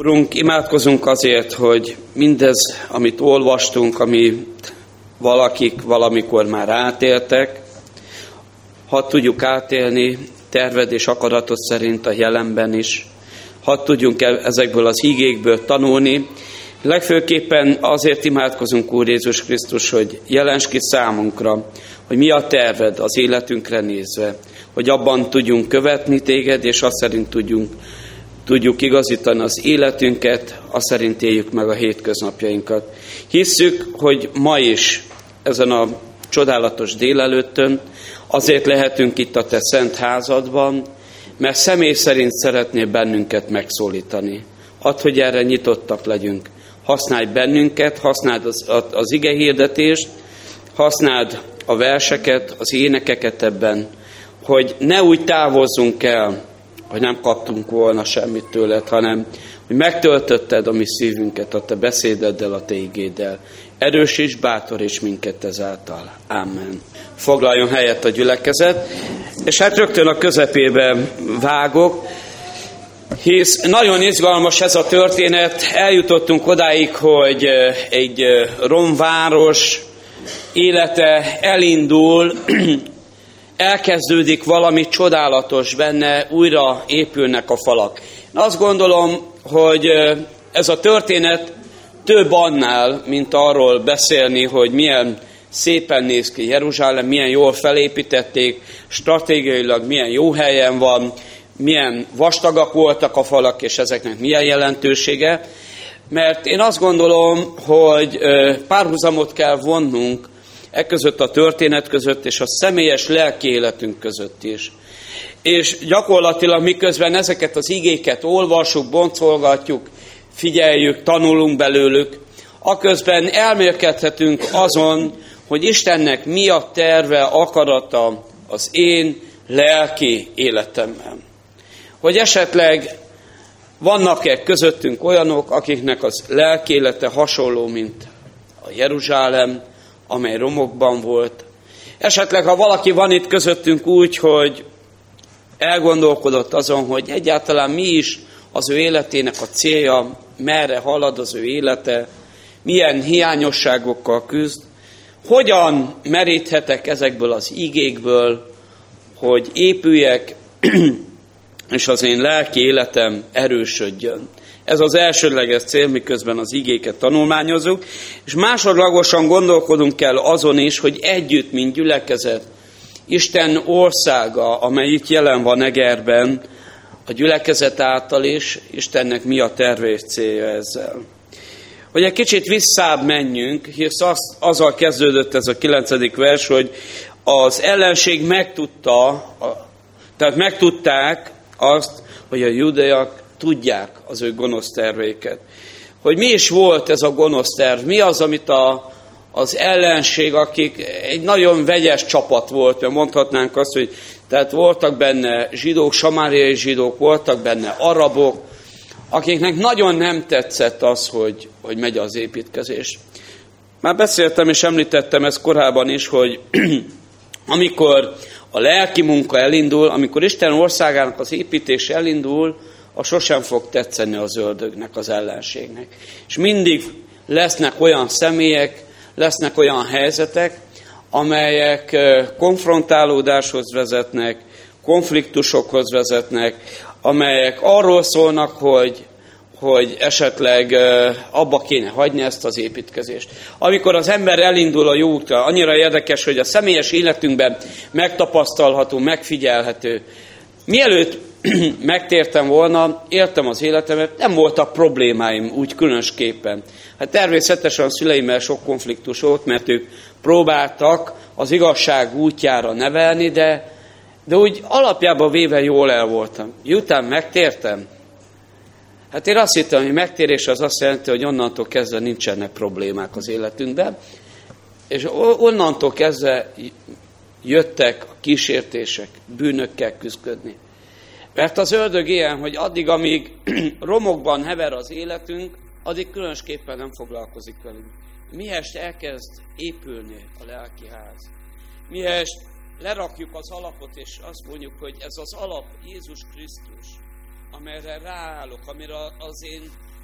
Urunk, imádkozunk azért, hogy mindez, amit olvastunk, amit valakik valamikor már átéltek, hadd tudjuk átélni terved és akaratod szerint a jelenben is. Hadd tudjunk ezekből az igékből tanulni. Legfőképpen azért imádkozunk, Úr Jézus Krisztus, hogy jelents ki számunkra, hogy mi a terved az életünkre nézve, hogy abban tudjunk követni téged, és azt szerint tudjuk igazítani az életünket, azt szerint éljük meg a hétköznapjainkat. Hisszük, hogy ma is, ezen a csodálatos délelőttön, azért lehetünk itt a te szent házadban, mert személy szerint szeretnél bennünket megszólítani. Hadd, hogy erre nyitottak legyünk. Használd bennünket, használd az igehirdetést, használd a verseket, az énekeket ebben, hogy ne úgy távozzunk el, hogy nem kaptunk volna semmit tőled, hanem hogy megtöltötted a mi szívünket a te beszédeddel, a te igéddel. Erősíts, bátoríts minket ezáltal. Amen. Foglaljon helyet a gyülekezet, és hát rögtön a közepébe vágok, hisz nagyon izgalmas ez a történet. Eljutottunk odáig, hogy egy romváros élete elindul, elkezdődik valami csodálatos benne, újra épülnek a falak. Én azt gondolom, hogy ez a történet több annál, mint arról beszélni, hogy milyen szépen néz ki Jeruzsálem, milyen jól felépítették, stratégiailag milyen jó helyen van, milyen vastagak voltak a falak, és ezeknek milyen jelentősége. Mert én azt gondolom, hogy párhuzamot kell vonnunk között a történet között, és a személyes lelki életünk között is. És gyakorlatilag miközben ezeket az igéket olvassuk, boncolgatjuk, figyeljük, tanulunk belőlük, aközben elmélkedhetünk azon, hogy Istennek mi a terve, akarata az én lelki életemben. Hogy esetleg vannak-e közöttünk olyanok, akiknek az lelki élete hasonló, mint a Jeruzsálem, amely romokban volt. Esetleg, ha valaki van itt közöttünk úgy, hogy elgondolkodott azon, hogy egyáltalán mi is az ő életének a célja, merre halad az ő élete, milyen hiányosságokkal küzd, hogyan meríthetek ezekből az igékből, hogy épüljek, és az én lelki életem erősödjön. Ez az elsődleges cél, miközben az igéket tanulmányozunk, és másodlagosan gondolkodunk kell azon is, hogy együtt, mint gyülekezet, Isten országa, amely itt jelen van Egerben, a gyülekezet által is, Istennek mi a terve és célja ezzel. Hogy egy kicsit visszább menjünk, hisz azzal kezdődött ez a 9. vers, hogy az ellenség megtudták azt, hogy a judaiak tudják az ő gonosz terveiket. Hogy mi is volt ez a gonosz terv, mi az, amit az ellenség, akik egy nagyon vegyes csapat volt, mert mondhatnánk azt, hogy tehát voltak benne zsidók, samáriai zsidók, voltak benne arabok, akiknek nagyon nem tetszett az, hogy megy az építkezés. Már beszéltem és említettem ezt korábban is, hogy amikor a lelki munka elindul, amikor Isten országának az építése elindul, az sosem fog tetszeni az ördögnek, az ellenségnek. És mindig lesznek olyan személyek, lesznek olyan helyzetek, amelyek konfrontálódáshoz vezetnek, konfliktusokhoz vezetnek, amelyek arról szólnak, hogy esetleg abba kéne hagyni ezt az építkezést. Amikor az ember elindul a jó útra, annyira érdekes, hogy a személyes életünkben megtapasztalható, megfigyelhető. Mielőtt megtértem volna, éltem az életemet, nem voltak problémáim úgy különösképpen. Hát természetesen a szüleimmel sok konfliktus volt, mert ők próbáltak az igazság útjára nevelni, de úgy alapjában véve jól el voltam. Miután megtértem, hát én azt hittem, hogy megtérés az azt jelenti, hogy onnantól kezdve nincsenek problémák az életünkben, és onnantól kezdve jöttek a kísértések, bűnökkel küzdködni. Mert az ördög ilyen, hogy addig, amíg romokban hever az életünk, addig különösképpen nem foglalkozik velünk. Mihest elkezd épülni a lelki ház. Mihest lerakjuk az alapot, és azt mondjuk, hogy ez az alap Jézus Krisztus, amelyre ráállok, amire az én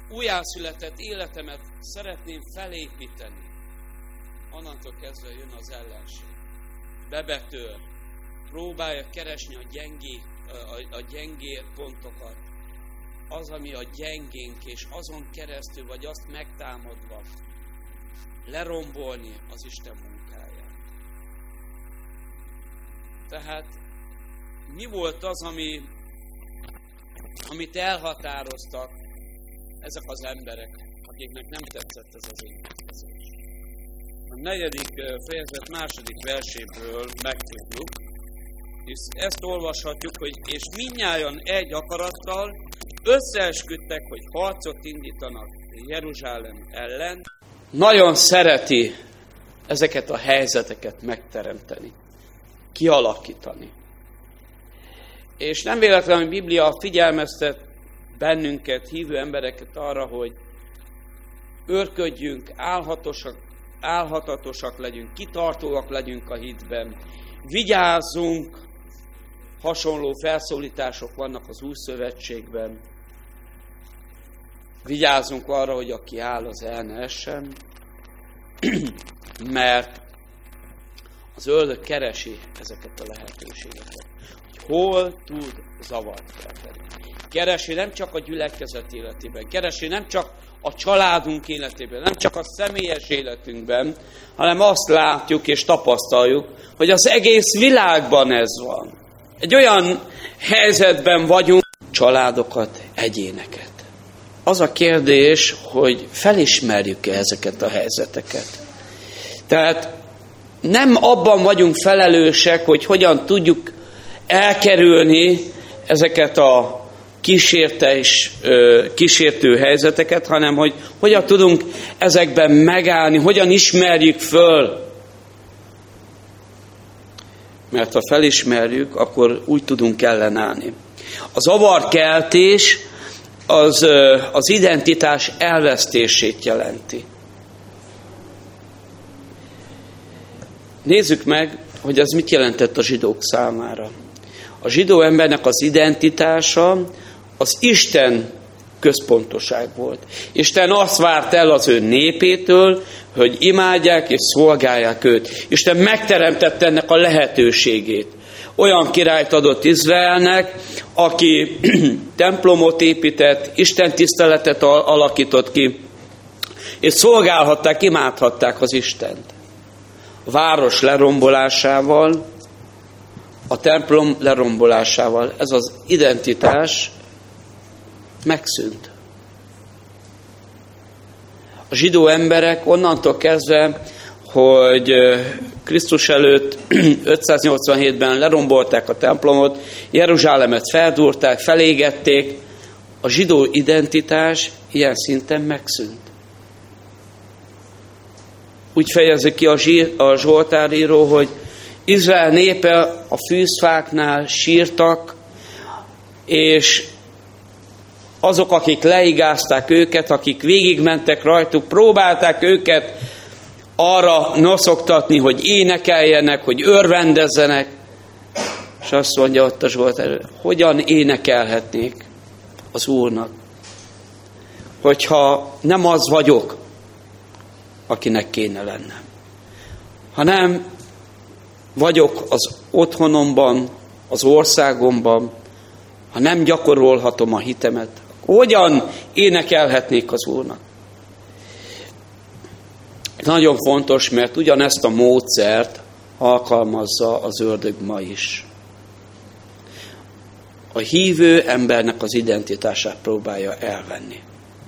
újjászületett életemet szeretném felépíteni, onnantól kezdve jön az ellenség. Bebetől, próbálja keresni a gyengé pontokat. Az, ami a gyengénk, és azon keresztül, vagy azt megtámadva, lerombolni az Isten munkáját. Tehát mi volt az, amit elhatároztak ezek az emberek, akiknek nem tetszett ez az énekkezés? A 4. fejezet 2. verséből megtudjuk, és ezt olvashatjuk, hogy és mindnyájan egy akarattal összeesküdtek, hogy harcot indítanak Jeruzsálem ellen. Nagyon szereti ezeket a helyzeteket megteremteni, kialakítani. És nem véletlenül a Biblia figyelmeztet bennünket, hívő embereket arra, hogy őrködjünk, álhatatosak legyünk, kitartóak legyünk a hitben, vigyázzunk, hasonló felszólítások vannak az Új Szövetségben. Vigyázzunk arra, hogy aki áll, az el ne essen, mert az ördög keresi ezeket a lehetőségeket, hogy hol tud zavart kelteni. Keresi nem csak a gyülekezet életében, keresi nem csak a családunk életében, nem csak a személyes életünkben, hanem azt látjuk és tapasztaljuk, hogy az egész világban ez van. Egy olyan helyzetben vagyunk, családokat, egyéneket. Az a kérdés, hogy felismerjük-e ezeket a helyzeteket. Tehát nem abban vagyunk felelősek, hogy hogyan tudjuk elkerülni ezeket a kísértő helyzeteket, hanem hogy hogyan tudunk ezekben megállni, hogyan ismerjük föl. Mert ha felismerjük, akkor úgy tudunk ellenállni. A zavarkeltés az identitás elvesztését jelenti. Nézzük meg, hogy ez mit jelentett a zsidók számára. A zsidó embernek az identitása az Isten központoság volt. Isten azt várt el az ő népétől, hogy imádják és szolgálják őt. Isten megteremtette ennek a lehetőségét. Olyan királyt adott Izraelnek, aki templomot épített, Isten tiszteletet alakított ki, és szolgálhatták, imádhatták az Istent. A város lerombolásával, a templom lerombolásával ez az identitás megszűnt. A zsidó emberek onnantól kezdve, hogy Krisztus előtt 587-ben lerombolták a templomot, Jeruzsálemet feldúrták, felégették, a zsidó identitás ilyen szinten megszűnt. Úgy fejezi ki a Zsoltáríró, hogy Izrael népe a fűzfáknál sírtak, és azok, akik leigázták őket, akik végigmentek rajtuk, próbálták őket arra noszogtatni, hogy énekeljenek, hogy örvendezzenek. És azt mondja ott a Zsoltár, hogyan énekelhetnék az Úrnak, hogyha nem az vagyok, akinek kéne lennem, hanem vagyok az otthonomban, az országomban, ha nem gyakorolhatom a hitemet, hogyan énekelhetnék az Úrnak? Nagyon fontos, mert ugyanezt a módszert alkalmazza az ördög ma is. A hívő embernek az identitását próbálja elvenni.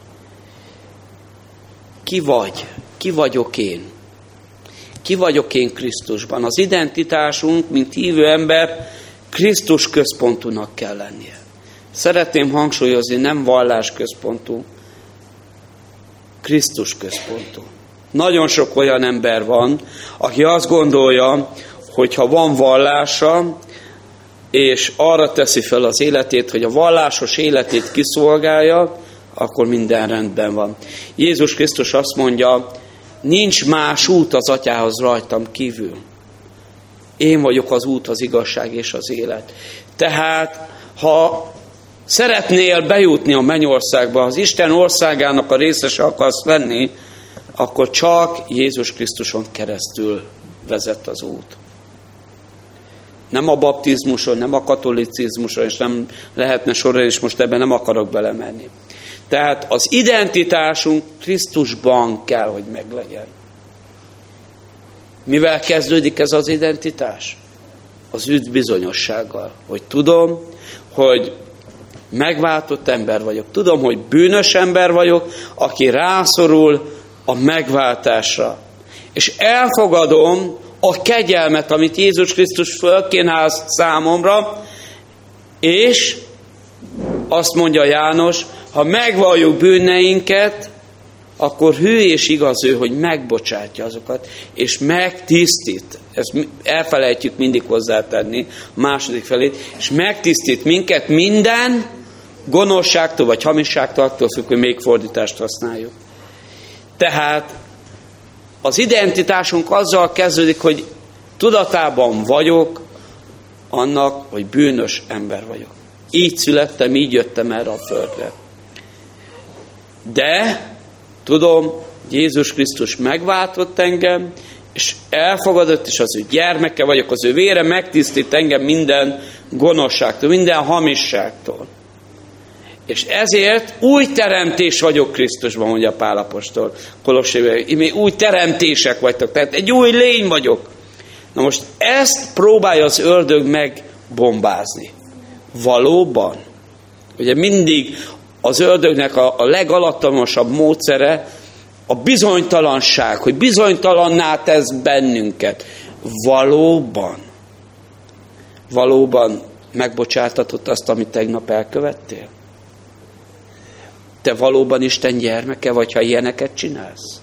Ki vagy? Ki vagyok én? Ki vagyok én Krisztusban? Az identitásunk, mint hívő ember, Krisztus központúnak kell lennie. Szeretném hangsúlyozni, nem vallás központú, Krisztus központú. Nagyon sok olyan ember van, aki azt gondolja, hogy ha van vallása, és arra teszi fel az életét, hogy a vallásos életét kiszolgálja, akkor minden rendben van. Jézus Krisztus azt mondja, nincs más út az Atyához rajtam kívül. Én vagyok az út, az igazság és az élet. Tehát, ha szeretnél bejutni a mennyországba, az Isten országának a részese akarsz lenni, akkor csak Jézus Krisztuson keresztül vezet az út. Nem a baptizmuson, nem a katolicizmuson, és nem lehetne sorolni, és most ebben nem akarok belemenni. Tehát az identitásunk Krisztusban kell, hogy meglegyen. Mivel kezdődik ez az identitás? Az üdvbizonyossággal. Hogy tudom, hogy megváltott ember vagyok. Tudom, hogy bűnös ember vagyok, aki rászorul a megváltásra. És elfogadom a kegyelmet, amit Jézus Krisztus fölkínál számomra, és azt mondja János, ha megvalljuk bűneinket, akkor hű és igaz ő, hogy megbocsátja azokat, és megtisztít. Ezt elfelejtjük mindig hozzátenni, a második felét, és megtisztít minket minden gonoszságtól, vagy hamisságtól, attól függ, hogy még fordítást használjuk. Tehát az identitásunk azzal kezdődik, hogy tudatában vagyok annak, hogy bűnös ember vagyok. Így születtem, így jöttem erre a földre. De tudom, Jézus Krisztus megváltott engem, és elfogadott, és az ő gyermeke vagyok, az ő vére megtisztít engem minden gonoszságtól, minden hamisságtól. És ezért új teremtés vagyok Krisztusban, mondja Pál apostol Kolossaiban. Új teremtések vagytok, tehát egy új lény vagyok. Na most ezt próbálja az ördög megbombázni. Valóban. Ugye mindig az ördögnek a legalattomosabb módszere a bizonytalanság, hogy bizonytalanná tesz bennünket. Valóban megbocsátatott azt, amit tegnap elkövettél? Te valóban Isten gyermeke vagy, ha ilyeneket csinálsz?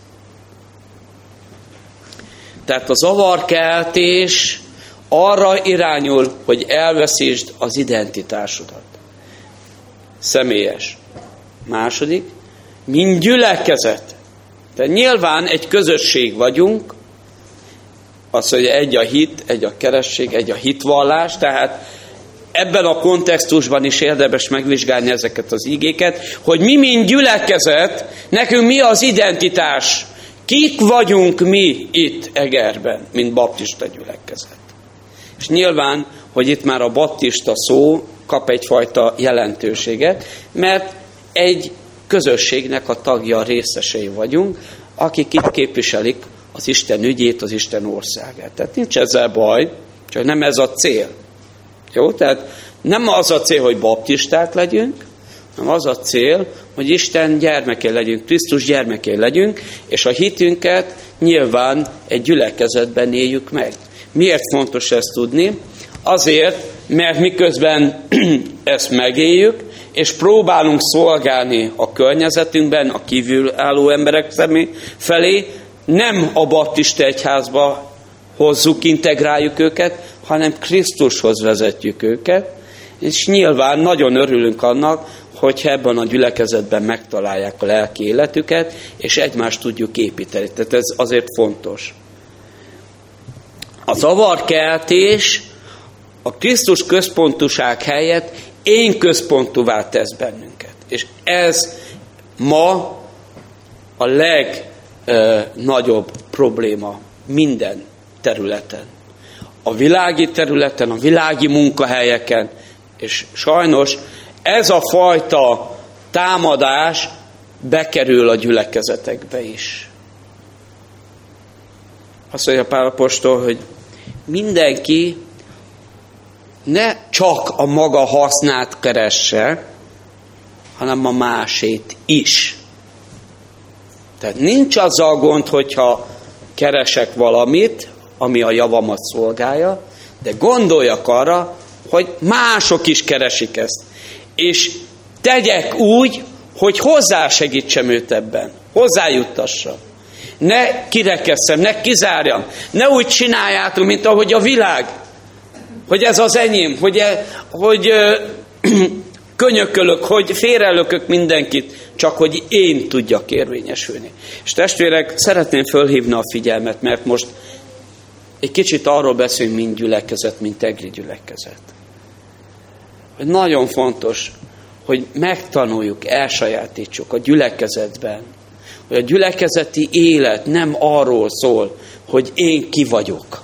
Tehát a zavarkeltés arra irányul, hogy elveszítsd az identitásodat. Személyes. Második, mint gyülekezet. Tehát nyilván egy közösség vagyunk, az, hogy egy a hit, egy a keresztség, egy a hitvallás, tehát ebben a kontextusban is érdemes megvizsgálni ezeket az igéket, hogy mi, mint gyülekezet, nekünk mi az identitás, kik vagyunk mi itt Egerben, mint baptista gyülekezet. És nyilván, hogy itt már a baptista szó kap egyfajta jelentőséget, mert egy közösségnek a tagja, részesei vagyunk, akik itt képviselik az Isten ügyét, az Isten országát. Tehát nincs ezzel baj, csak nem ez a cél. Jó? Tehát nem az a cél, hogy baptisták legyünk, hanem az a cél, hogy Isten gyermekei legyünk, Krisztus gyermekei legyünk, és a hitünket nyilván egy gyülekezetben éljük meg. Miért fontos ezt tudni? Azért, mert miközben ezt megéljük, és próbálunk szolgálni a környezetünkben, a kívülálló emberek felé, nem a baptista egyházba hozzuk, integráljuk őket, hanem Krisztushoz vezetjük őket, és nyilván nagyon örülünk annak, hogyha ebben a gyülekezetben megtalálják a lelki életüket, és egymást tudjuk építeni. Tehát ez azért fontos. A zavarkeltés a Krisztus központúság helyett én központúvá tesz bennünket. És ez ma a legnagyobb probléma minden területen. A világi területen, a világi munkahelyeken, és sajnos ez a fajta támadás bekerül a gyülekezetekbe is. Azt mondja Pál apostol, hogy mindenki ne csak a maga hasznát keresse, hanem a másét is. Tehát nincs azzal gond, hogyha keresek valamit, ami a javamat szolgálja, de gondoljak arra, hogy mások is keresik ezt. És tegyek úgy, hogy hozzásegítsem őt ebben. Hozzájuttassam. Ne kirekesszem, ne kizárjam. Ne úgy csináljátok, mint ahogy a világ. Hogy ez az enyém, hogy könyökölök, hogy félrelökök mindenkit, csak hogy én tudjak érvényesülni. És testvérek, szeretném fölhívni a figyelmet, mert most egy kicsit arról beszélünk, mint gyülekezet, mint egri gyülekezet. Hogy nagyon fontos, hogy megtanuljuk, elsajátítsuk a gyülekezetben, hogy a gyülekezeti élet nem arról szól, hogy én ki vagyok.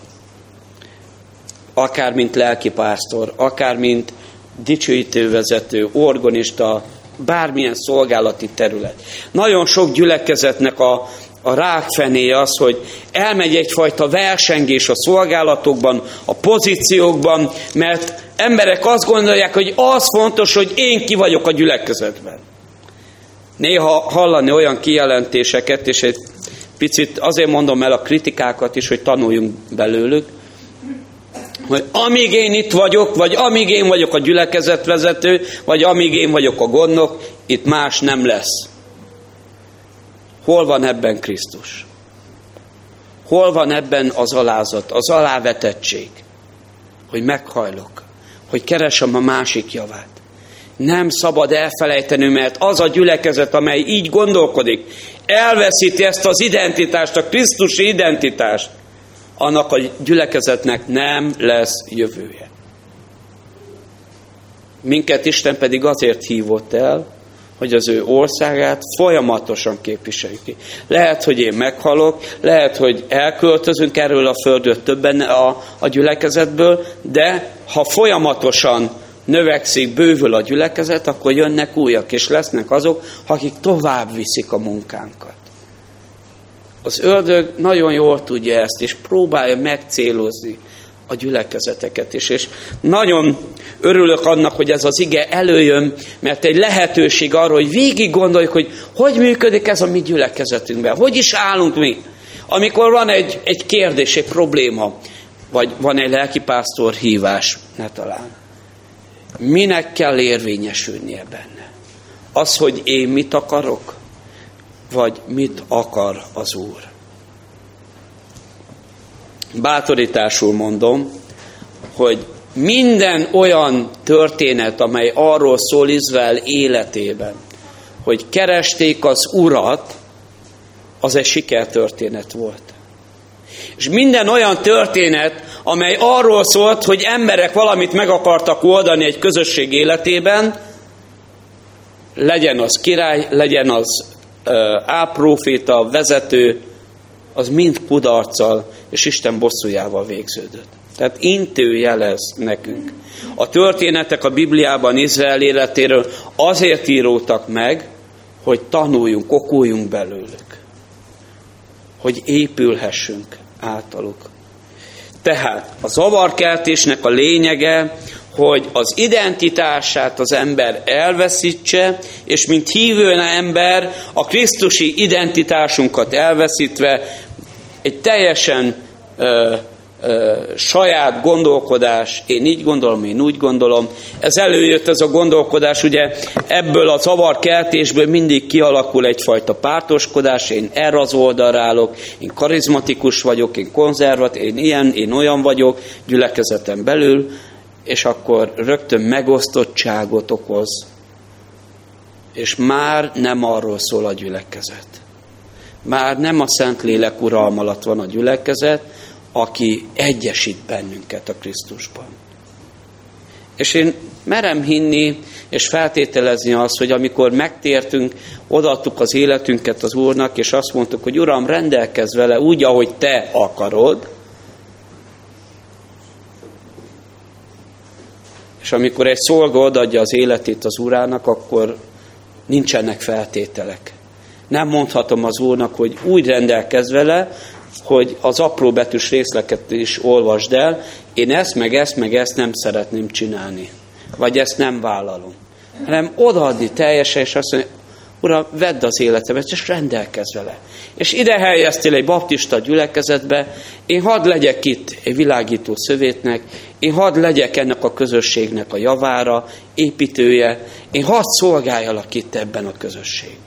Akár mint lelkipásztor, akár mint dicsőítővezető, orgonista, bármilyen szolgálati terület. Nagyon sok gyülekezetnek a rákfené az, hogy elmegy egyfajta versengés a szolgálatokban, a pozíciókban, mert emberek azt gondolják, hogy az fontos, hogy én ki vagyok a gyülekezetben. Néha hallani olyan kijelentéseket, és egy picit azért mondom el a kritikákat is, hogy tanuljunk belőlük, hogy amíg én itt vagyok, vagy amíg én vagyok a gyülekezetvezető, vagy amíg én vagyok a gondnok, itt más nem lesz. Hol van ebben Krisztus? Hol van ebben az alázat, az alávetettség? Hogy meghajlok, hogy keresem a másik javát. Nem szabad elfelejteni, mert az a gyülekezet, amely így gondolkodik, elveszíti ezt az identitást, a krisztusi identitást, annak a gyülekezetnek nem lesz jövője. Minket Isten pedig azért hívott el, hogy az ő országát folyamatosan képviseljük ki. Lehet, hogy én meghalok, lehet, hogy elköltözünk erről a földről többen a gyülekezetből, de ha folyamatosan növekszik, bővül a gyülekezet, akkor jönnek újak, és lesznek azok, akik tovább viszik a munkánkat. Az ördög nagyon jól tudja ezt, és próbálja megcélozni a gyülekezeteket is. És nagyon örülök annak, hogy ez az ige előjön, mert egy lehetőség arra, hogy végig gondoljuk, hogy működik ez a mi gyülekezetünkben, hogy is állunk mi. Amikor van egy kérdés, egy probléma, vagy van egy lelkipásztor hívás, ne talán. Minek kell érvényesülnie benne? Az, hogy én mit akarok? Vagy mit akar az Úr? Bátorításul mondom, hogy minden olyan történet, amely arról szól Izrael életében, hogy keresték az Urat, az egy sikertörténet volt. És minden olyan történet, amely arról szólt, hogy emberek valamit meg akartak oldani egy közösség életében, legyen az király, legyen az ápróféta, vezető, az mind kudarccal és Isten bosszújával végződött. Tehát intő jelez nekünk. A történetek a Bibliában Izrael életéről azért íródtak meg, hogy tanuljunk, okuljunk belőlük. Hogy épülhessünk általuk. Tehát a zavarkeltésnek a lényege, hogy az identitását az ember elveszítse, és mint hívő ember a krisztusi identitásunkat elveszítve egy teljesen saját gondolkodás, én így gondolom, én úgy gondolom. Ez előjött ez a gondolkodás, ugye ebből a zavarkeltésből mindig kialakul egyfajta pártoskodás, én erre az oldalra állok, én karizmatikus vagyok, én konzervatív, én ilyen, én olyan vagyok gyülekezeten belül, és akkor rögtön megosztottságot okoz. És már nem arról szól a gyülekezet. Már nem a Szentlélek uralma alatt van a gyülekezet, aki egyesít bennünket a Krisztusban. És én merem hinni, és feltételezni azt, hogy amikor megtértünk, odaadtuk az életünket az Úrnak, és azt mondtuk, hogy Uram, rendelkezz vele úgy, ahogy Te akarod, és amikor egy szolga odaadja az életét az Urának, akkor nincsenek feltételek. Nem mondhatom az Úrnak, hogy úgy rendelkezz vele, hogy az apróbetűs részleket is olvasd el, én ezt, meg ezt nem szeretném csinálni. Vagy ezt nem vállalom. Hanem odaadni teljesen, és azt mondani, Uram, vedd az életemet, és rendelkezz vele. És ide helyeztél egy baptista gyülekezetbe, én hadd legyek itt egy világító szövétnek, én hadd legyek ennek a közösségnek a javára, építője, én hadd szolgáljalak itt ebben a közösségben.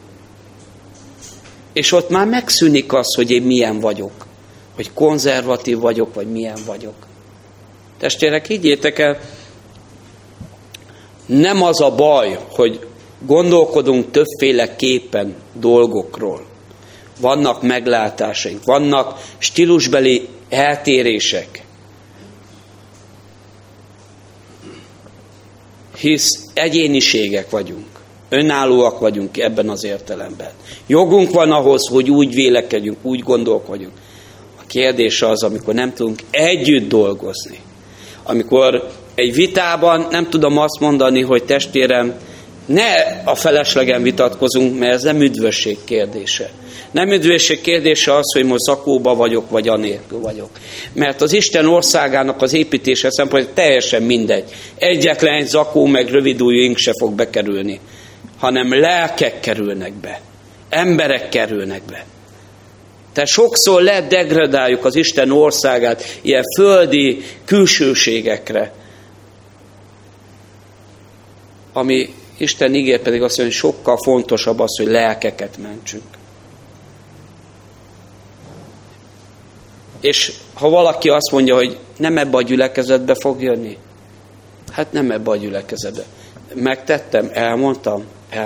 És ott már megszűnik az, hogy én milyen vagyok, hogy konzervatív vagyok, vagy milyen vagyok. Testvérek, higgyétek el, nem az a baj, hogy gondolkodunk többféleképpen dolgokról. Vannak meglátásaink, vannak stílusbeli eltérések. Hisz egyéniségek vagyunk. Önállóak vagyunk ebben az értelemben. Jogunk van ahhoz, hogy úgy vélekedjünk, úgy gondolkodjunk. A kérdés az, amikor nem tudunk együtt dolgozni. Amikor egy vitában nem tudom azt mondani, hogy testvérem, ne a feleslegem vitatkozunk, mert ez nem üdvösség kérdése. Nem üdvösség kérdése az, hogy most zakóba vagyok, vagy anélkül vagyok. Mert az Isten országának az építése szempontjából teljesen mindegy. Egyetlen egy zakó meg rövidújú ing se fog bekerülni, hanem lelkek kerülnek be. Emberek kerülnek be. Tehát sokszor ledegradáljuk az Isten országát ilyen földi külsőségekre, ami Isten ígér pedig azt mondja, hogy sokkal fontosabb az, hogy lelkeket mentsünk. És ha valaki azt mondja, hogy nem ebbe a gyülekezetbe fog jönni, hát nem ebbe a gyülekezetbe. Megtettem, elmondtam.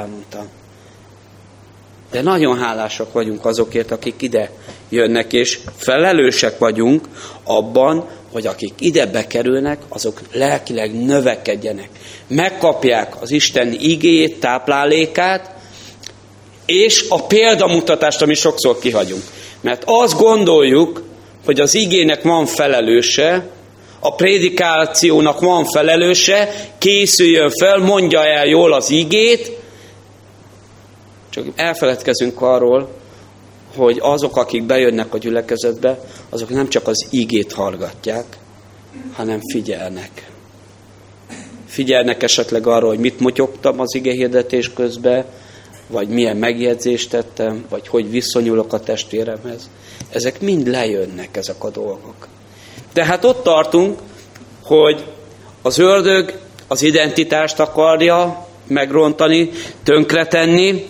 De nagyon hálásak vagyunk azokért, akik ide jönnek, és felelősek vagyunk abban, hogy akik ide bekerülnek, azok lelkileg növekedjenek. Megkapják az Isten igéjét, táplálékát, és a példamutatást, amit sokszor kihagyunk. Mert azt gondoljuk, hogy az igének van felelőse, a prédikációnak van felelőse, készüljön fel, mondja el jól az igét, csak elfeledkezünk arról, hogy azok, akik bejönnek a gyülekezetbe, azok nem csak az igét hallgatják, hanem figyelnek. Figyelnek esetleg arról, hogy mit motyogtam az igehirdetés közben, vagy milyen megjegyzést tettem, vagy hogy viszonyulok a testvéremhez. Ezek mind lejönnek, ezek a dolgok. Tehát ott tartunk, hogy az ördög az identitást akarja megrontani, tönkretenni,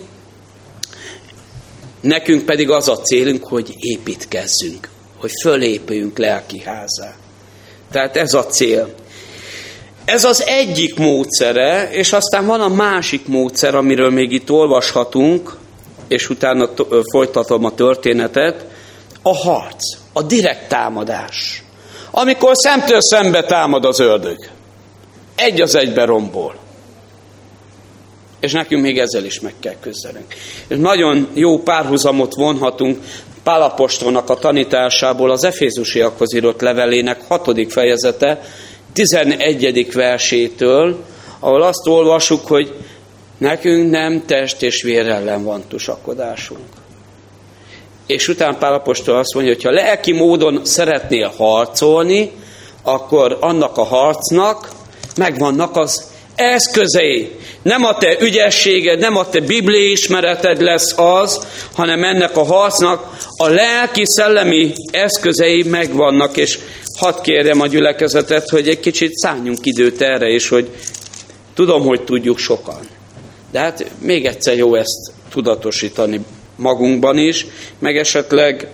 nekünk pedig az a célunk, hogy építkezzünk, hogy fölépüljünk lelki házá. Tehát ez a cél. Ez az egyik módszere, és aztán van a másik módszer, amiről még itt olvashatunk, és utána folytatom a történetet, a harc, a direkt támadás. Amikor szemtől szembe támad az ördög. Egy az egybe rombol. És nekünk még ezzel is meg kell küzdenünk. És nagyon jó párhuzamot vonhatunk Pál apostolnak a tanításából az Efézusiakhoz írott levelének 6. fejezete 11. versétől, ahol azt olvassuk, hogy nekünk nem test és vér ellen van tusakodásunk. És utána Pál apostol azt mondja, hogy ha lelki módon szeretnél harcolni, akkor annak a harcnak megvannak az eszközei. Nem a te ügyességed, nem a te bibliai ismereted lesz az, hanem ennek a harcnak a lelki-szellemi eszközei megvannak, és hadd kérjem a gyülekezetet, hogy egy kicsit szálljunk időt erre is, hogy tudom, hogy tudjuk sokan. De hát még egyszer jó ezt tudatosítani magunkban is, meg esetleg,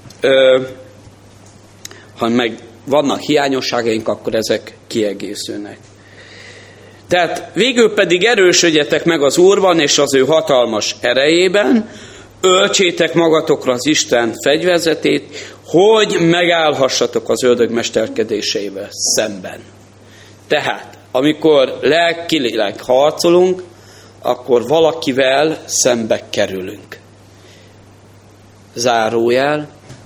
ha meg vannak hiányosságaink, akkor ezek kiegészülnek. Tehát végül pedig erősödjetek meg az Úrban és az ő hatalmas erejében, öltsétek magatokra az Isten fegyverzetét, hogy megállhassatok az ördög mesterkedéseivel szemben. Tehát, amikor lelkileg harcolunk, akkor valakivel szembe kerülünk. Zárójel,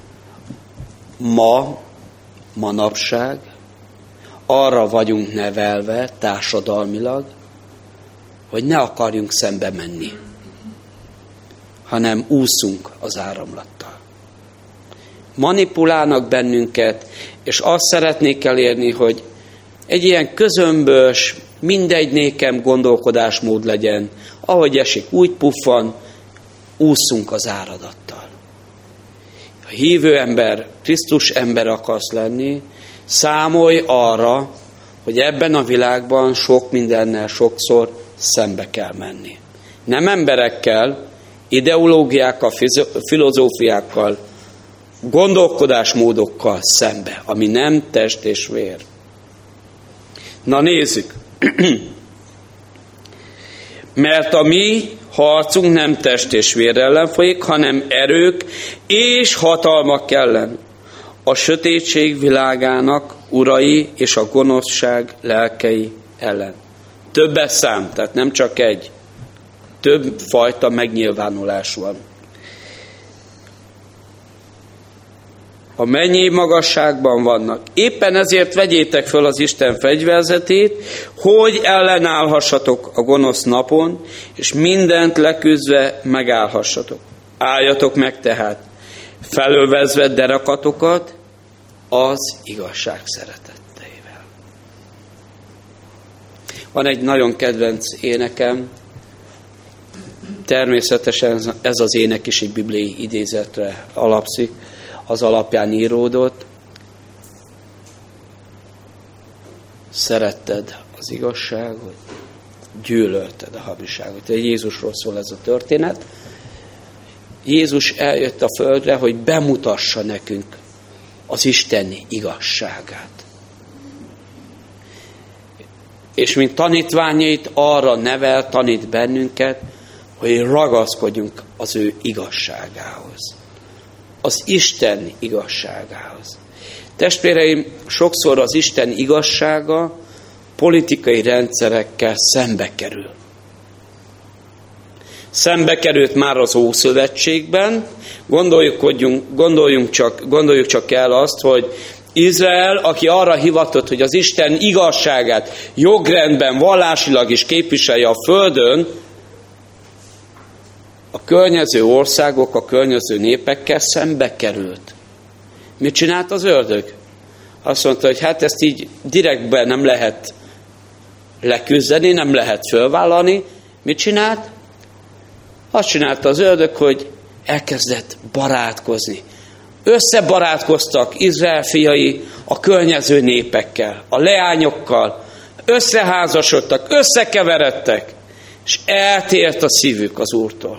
manapság arra vagyunk nevelve társadalmilag, hogy ne akarjunk szembe menni, hanem úszunk az áramlattal. Manipulálnak bennünket, és azt szeretnék elérni, hogy egy ilyen közömbös, mindegy nékem gondolkodásmód legyen, ahogy esik, úgy puffan, úszunk az áradattal. Ha hívő ember, Krisztus ember akarsz lenni, számolj arra, hogy ebben a világban sok mindennel sokszor szembe kell menni. Nem emberekkel, ideológiákkal, filozófiákkal, gondolkodásmódokkal szembe, ami nem test és vér. Na nézzük. Mert a mi harcunk nem test és vér ellen folyik, hanem erők és hatalmak ellen. A sötétség világának urai és a gonoszság lelkei ellen. többes szám, tehát nem csak egy, több fajta megnyilvánulás van. A mennyi magasságban vannak. Éppen ezért vegyétek föl az Isten fegyverzetét, hogy ellenállhassatok a gonosz napon, és mindent leküzdve megállhassatok. Álljatok meg tehát, felölvezve derekatokat az igazság szereteteivel. Van egy nagyon kedvenc énekem, természetesen ez az ének is egy bibliai idézetre alapszik, az alapján íródott. Szeretted az igazságot, gyűlölted a hamiságot. Jézusról szól ez a történet. Jézus eljött a földre, hogy bemutassa nekünk az Isten igazságát. És mint tanítványait arra nevel, tanít bennünket, hogy ragaszkodjunk az ő igazságához. Az Isten igazságához. Testvéreim, sokszor az Isten igazsága politikai rendszerekkel szembe kerül. Szembe került már az Ószövetségben, gondoljuk csak el azt, hogy Izrael, aki arra hivatott, hogy az Isten igazságát jogrendben, vallásilag is képviselje a földön, a környező országok, a környező népekkel szembe került. Mit csinált az ördög? Azt mondta, hogy hát ezt így direktben nem lehet leküzdeni, nem lehet fölvállalni. Mit csinált? Azt csinálta az ördög, hogy elkezdett barátkozni. Összebarátkoztak Izrael fiai a környező népekkel, a leányokkal, összeházasodtak, összekeveredtek, és eltért a szívük az Úrtól.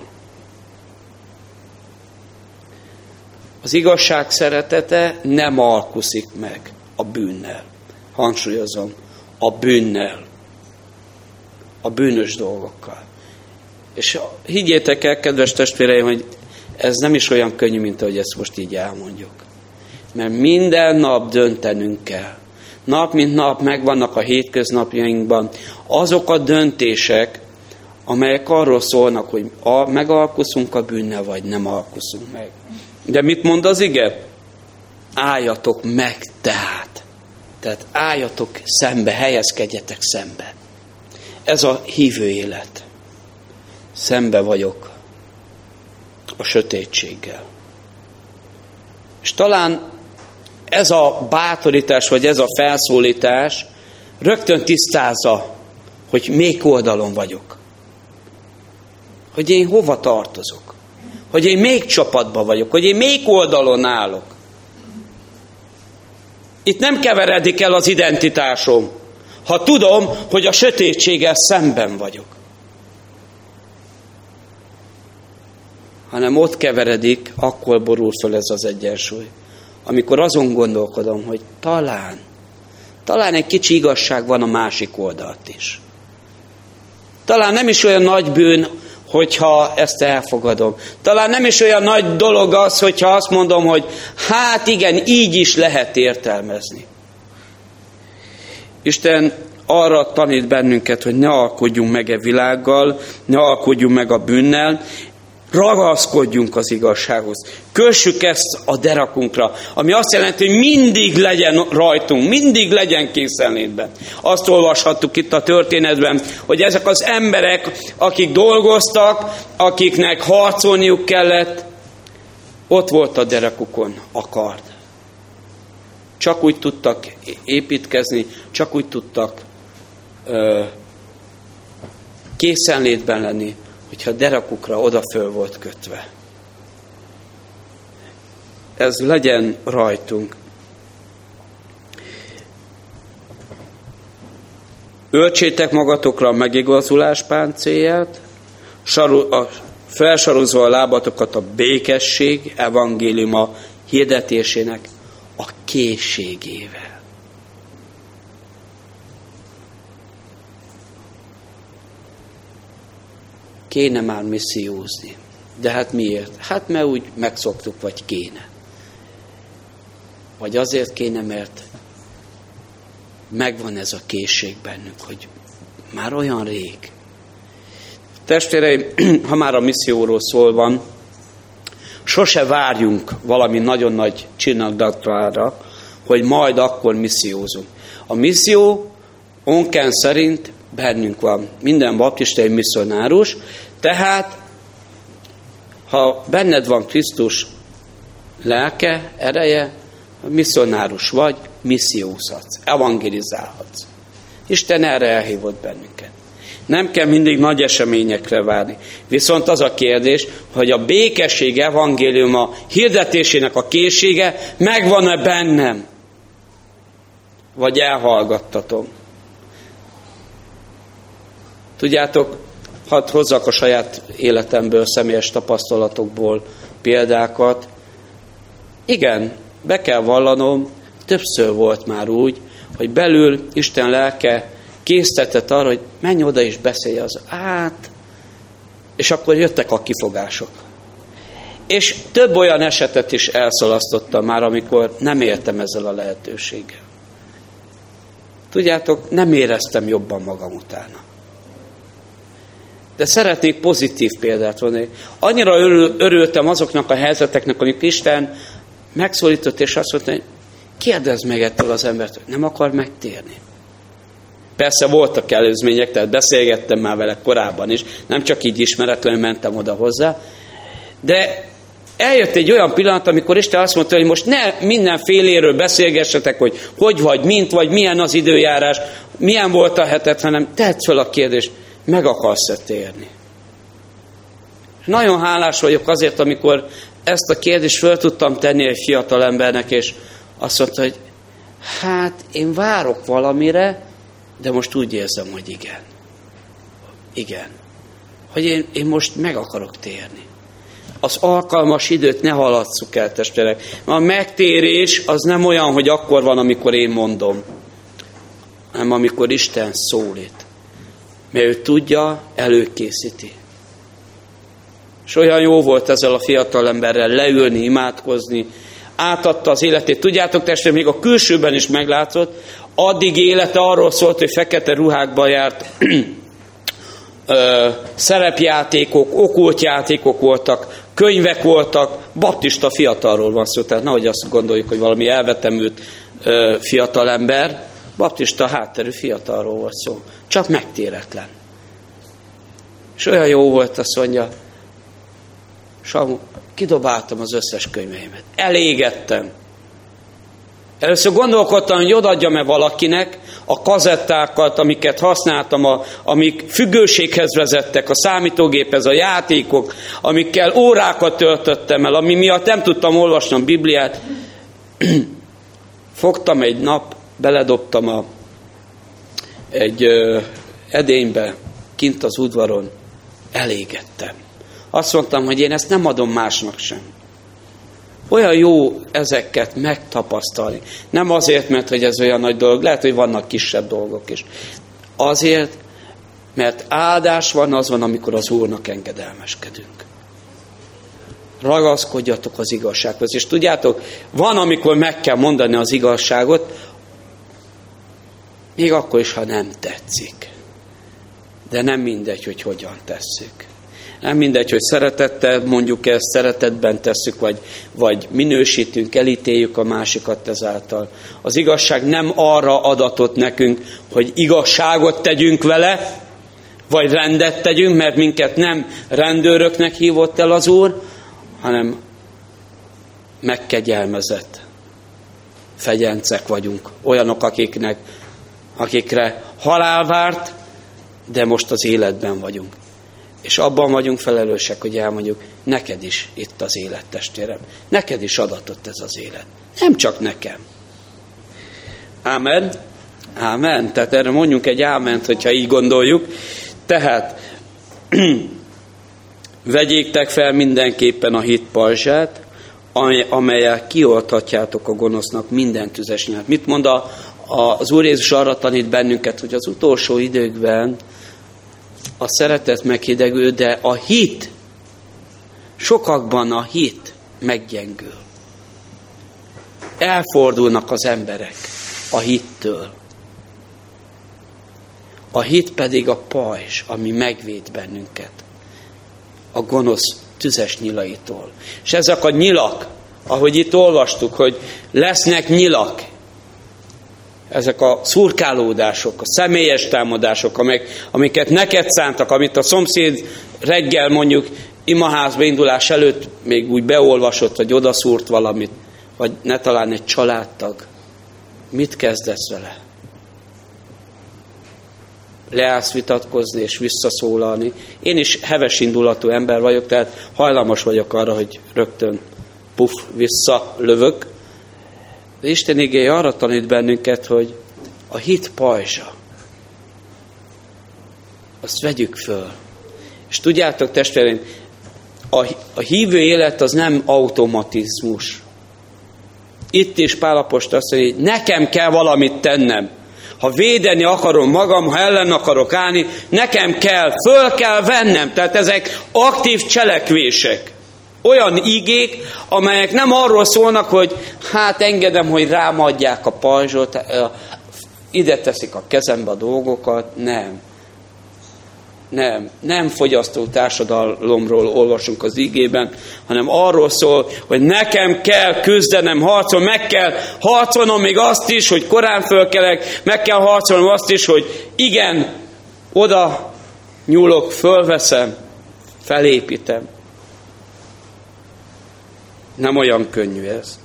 Az igazság szeretete nem alkuszik meg a bűnnel. Hangsúlyozom, a bűnnel, a bűnös dolgokkal. És higgyétek el, kedves testvéreim, hogy ez nem is olyan könnyű, mint ahogy ezt most így elmondjuk. Mert minden nap döntenünk kell. Nap mint nap megvannak a hétköznapjainkban azok a döntések, amelyek arról szólnak, hogy megalkuszunk a bűnnel, vagy nem alkuszunk meg. De mit mond az ige? Álljatok meg tehát. Tehát álljatok szembe, helyezkedjetek szembe. Ez a hívő élet. Szembe vagyok a sötétséggel. És talán ez a bátorítás, vagy ez a felszólítás rögtön tisztázza, hogy melyik oldalon vagyok. Hogy én hova tartozok. Hogy én melyik csapatban vagyok. Hogy én melyik oldalon állok. Itt nem keveredik el az identitásom, ha tudom, hogy a sötétséggel szemben vagyok. Hanem ott keveredik, akkor borul föl ez az egyensúly. Amikor azon gondolkodom, hogy talán egy kicsi igazság van a másik oldalt is. Talán nem is olyan nagy bűn, hogyha ezt elfogadom. Talán nem is olyan nagy dolog az, hogyha azt mondom, hogy hát igen, így is lehet értelmezni. Isten arra tanít bennünket, hogy ne alkodjunk meg e világgal, ne alkodjunk meg a bűnnel, ragaszkodjunk az igazsághoz. Kössük ezt a derakunkra, ami azt jelenti, hogy mindig legyen rajtunk, mindig legyen készenlétben. Azt olvashattuk itt a történetben, hogy ezek az emberek, akik dolgoztak, akiknek harcolniuk kellett, ott volt a derekukon a kard. Csak úgy tudtak építkezni, csak úgy tudtak készenlétben lenni, hogyha derekukra oda föl volt kötve. Ez legyen rajtunk. Öltsétek magatokra a megigazulás páncélját, felsorozva a lábatokat a békesség evangéliuma hirdetésének a készségével. Kéne már missziózni. De hát miért? Hát mert úgy megszoktuk, vagy kéne. Vagy azért kéne, mert megvan ez a készség bennünk, hogy Már olyan rég. Testvéreim, ha már a misszióról szól van, sose várjunk valami nagyon nagy csillagdatra, hogy majd akkor missziózunk. A misszió Onken szerint bennünk van. Minden baptistai misszionárus, tehát ha benned van Krisztus lelke, ereje, misszionárus vagy, missziózhatsz, evangelizálhatsz. Isten erre elhívott bennünket. Nem kell mindig nagy eseményekre várni. Viszont az a kérdés, hogy a békesség evangéliuma hirdetésének a készsége megvan-e bennem? Vagy elhallgattatom? Tudjátok, hadd hozzak a saját életemből, személyes tapasztalatokból példákat. Igen, be kell vallanom, többször volt már úgy, hogy belül Isten lelke késztetett arra, hogy menj oda és beszélj az és akkor jöttek a kifogások. És több olyan esetet is elszalasztottam már, amikor nem éltem ezzel a lehetőséggel. Tudjátok, nem éreztem jobban magam utána. De szeretnék pozitív példát vonni. Annyira örültem azoknak a helyzeteknek, amik Isten megszólított, és azt mondta, hogy kérdezd meg ettől az embert, hogy nem akar megtérni. Persze voltak előzmények, tehát beszélgettem már vele korábban is, nem csak így ismeretlenül mentem oda hozzá, de eljött egy olyan pillanat, amikor Isten azt mondta, hogy most ne mindenféléről beszélgessetek, hogy vagy, mint vagy, milyen az időjárás, milyen volt a heted, hanem tedd fel a kérdést, meg akarsz-e térni? Nagyon hálás vagyok azért, amikor ezt a kérdést föl tudtam tenni egy fiatal embernek, és azt mondta, hogy én várok valamire, de most úgy érzem, hogy igen. Igen. Hogy én most meg akarok térni. Az alkalmas időt ne haladsszuk el, testvérek. A megtérés az nem olyan, hogy akkor van, amikor én mondom, hanem amikor Isten szólít. Mert ő tudja, előkészíti. És olyan jó volt ezzel a fiatal emberrel leülni, imádkozni, átadta az életét. Tudjátok, testvérek, még a külsőben is meglátszott, addig élete arról szólt, hogy fekete ruhákban járt, szerepjátékok, okkultjátékok voltak, könyvek voltak, baptista fiatalról van szó, tehát nehogy azt gondoljuk, hogy valami elvetemült fiatalember, baptista hátterű fiatalról volt szó, csak megtéretlen. És olyan jó volt, azt mondja, Samu, kidobáltam az összes könyveimet, elégettem. Először gondolkodtam, hogy odaadjam-e valakinek a kazettákat, amiket használtam, amik függőséghez vezettek, a számítógéphez, a játékok, amikkel órákat töltöttem el, ami miatt nem tudtam olvasni a Bibliát. Fogtam egy nap, beledobtam egy edénybe, kint az udvaron, elégettem. Azt mondtam, hogy én ezt nem adom másnak sem. Olyan jó ezeket megtapasztalni. Nem azért, mert hogy ez olyan nagy dolog, lehet, hogy vannak kisebb dolgok is. Azért, mert áldás van, az van, amikor az Úrnak engedelmeskedünk. Ragaszkodjatok az igazsághoz. És tudjátok, van, amikor meg kell mondani az igazságot, még akkor is, ha nem tetszik. De nem mindegy, hogy hogyan tesszük. Nem mindegy, hogy szeretettel mondjuk ezt, szeretetben tesszük, vagy minősítünk, elítéljük a másikat ezáltal. Az igazság nem arra adatott nekünk, hogy igazságot tegyünk vele, vagy rendet tegyünk, mert minket nem rendőröknek hívott el az Úr, hanem megkegyelmezett fegyencek vagyunk. Olyanok, akikre halál várt, de most az életben vagyunk. És abban vagyunk felelősek, hogy elmondjuk, neked is itt az élet, testvérem. Neked is adatott ez az élet. Nem csak nekem. Ámen? Ámen. Tehát erre mondjunk egy áment, hogyha így gondoljuk. Tehát vegyétek fel mindenképpen a hit pajzsát, amellyel kiolthatjátok a gonosznak minden tüzes nyát. Mit mond az Úr Jézus arra tanít bennünket, hogy az utolsó időkben a szeretet meghidegül, de a hit, sokakban a hit meggyengül. Elfordulnak az emberek a hittől. A hit pedig a pajzs, ami megvéd bennünket a gonosz tüzes nyilaitól. És ezek a nyilak, ahogy itt olvastuk, hogy lesznek nyilak, ezek a szurkálódások, a személyes támadások, amiket neked szántak, amit a szomszéd reggel mondjuk imaházba indulás előtt még úgy beolvasott, vagy odaszúrt valamit, vagy ne talán egy családtag. Mit kezdesz vele? Leállsz vitatkozni és visszaszólalni. Én is heves indulatú ember vagyok, tehát hajlamos vagyok arra, hogy rögtön visszalövök. De Isten igéje arra tanít bennünket, hogy a hit pajzsa, azt vegyük föl. És tudjátok, testvéreim, a hívő élet az nem automatizmus. Itt is Pál apostol azt mondja, hogy nekem kell valamit tennem. Ha védeni akarom magam, ha ellen akarok állni, nekem kell, föl kell vennem. Tehát ezek aktív cselekvések. Olyan igék, amelyek nem arról szólnak, hogy hát engedem, hogy rám adják a pajzsot, ide teszik a kezembe a dolgokat. Nem fogyasztó társadalomról olvasunk az igében, hanem arról szól, hogy nekem kell küzdenem, harcolnom, meg kell harcolnom még azt is, hogy korán fölkelek, meg kell harcolnom azt is, hogy igen, oda nyúlok, fölveszem, felépítem. Nem olyan könnyű ez.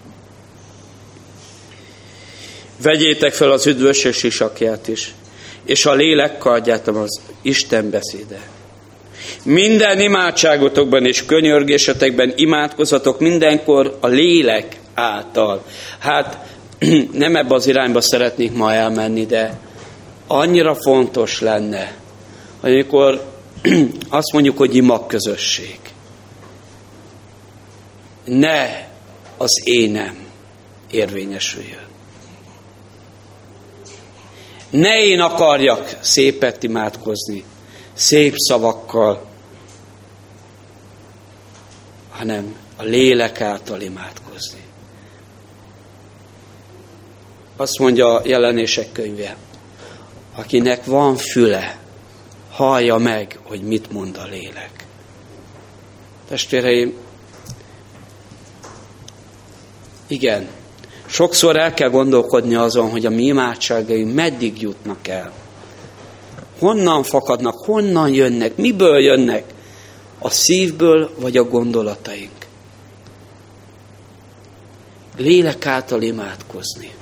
Vegyétek fel az üdvösség sisakját is, és a lélek kardját, az Isten beszéde. Minden imádságotokban és könyörgésetekben imádkozatok mindenkor a lélek által. Hát nem ebbe az irányba szeretnék ma elmenni, de annyira fontos lenne, hogy amikor azt mondjuk, hogy imagközösség, ne az énem érvényesüljön. Ne én akarjak szépet imádkozni, szép szavakkal, hanem a lélek által imádkozni. Azt mondja a Jelenések könyve, akinek van füle, hallja meg, hogy mit mond a lélek. Testvéreim, igen, sokszor el kell gondolkodni azon, hogy a mi imádságaink meddig jutnak el. Honnan fakadnak, honnan jönnek, miből jönnek? A szívből vagy a gondolataink? Lélek által imádkozni.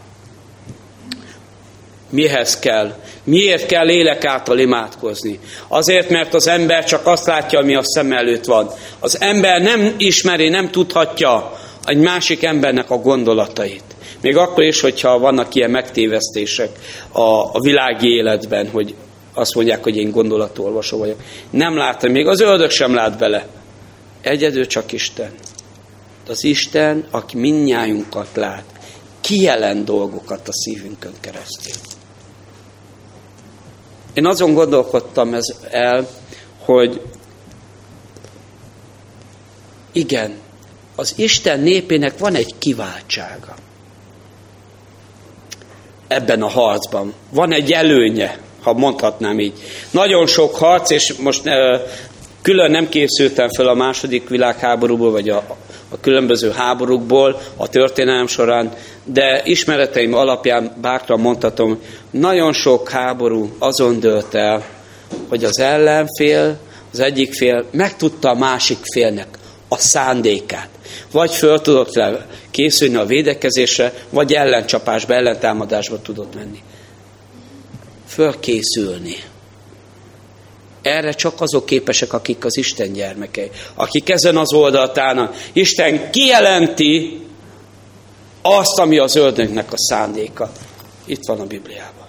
Mihez kell? Miért kell lélek által imádkozni? Azért, mert az ember csak azt látja, ami a szem előtt van. Az ember nem ismeri, nem tudhatja egy másik embernek a gondolatait. Még akkor is, hogyha vannak ilyen megtévesztések a világi életben, hogy azt mondják, hogy én gondolatolvasó vagyok. Nem látom, még az ördög sem lát bele. Egyedül csak Isten. Az Isten, aki mindnyájunkat lát, kijelent dolgokat a szívünkön keresztül. Én azon gondolkodtam hogy igen, az Isten népének van egy kiváltsága. Ebben a harcban. Van egy előnye, ha mondhatnám így. Nagyon sok harc, és most külön nem készültem fel a második világháborúból, vagy a különböző háborúkból a történelem során, de ismereteim alapján bátran mondhatom, nagyon sok háború azon dőlt el, hogy az ellenfél, az egyik fél megtudta a másik félnek a szándékát. Vagy föl tudott készülni a védekezésre, vagy ellencsapásba, ellentámadásba tudott menni. Fölkészülni. Erre csak azok képesek, akik az Isten gyermekei. Akik ezen az oldalt állnak. Isten kijelenti azt, ami az ördögnek a szándéka. Itt van a Bibliában.